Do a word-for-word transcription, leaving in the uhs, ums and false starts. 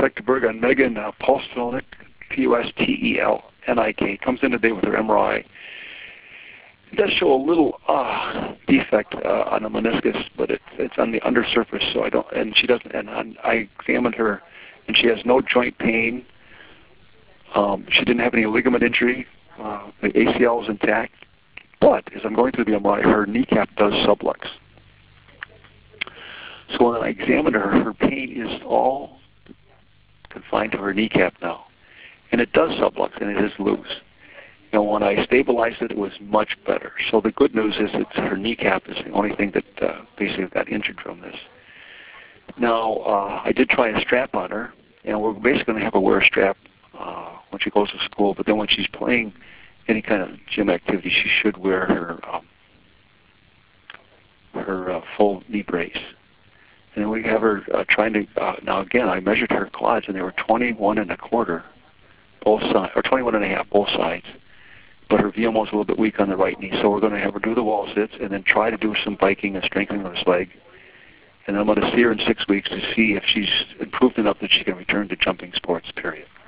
Pfechterberg on Megan uh, Postfelnik, P U S T E L N I K. Comes in today with her M R I. It does show a little uh, defect uh, on the meniscus, but it, it's on the undersurface. So I don't, and she doesn't. And on, I examined her, and she has no joint pain. Um, she didn't have any ligament injury. Uh, the A C L is intact. But as I'm going through the M R I, her kneecap does sublux. So when I examined her, her pain is all confined to her kneecap now, and it does sublux, and it is loose. You know, when I stabilized it, it was much better. So the good news is that her kneecap is the only thing that uh, basically got injured from this. Now, uh, I did try a strap on her, and we're basically going to have her wear a strap uh, when she goes to school. But then when she's playing any kind of gym activity, she should wear her um, her uh, full knee brace. And then we have her uh, trying to. Uh, now again, I measured her quads, and they were twenty-one and a quarter, both sides, or twenty-one and a half, both sides. But her V M O is a little bit weak on the right knee, so we're going to have her do the wall sits and then try to do some biking and strengthening of this leg. And I'm going to see her in six weeks to see if she's improved enough that she can return to jumping sports, period.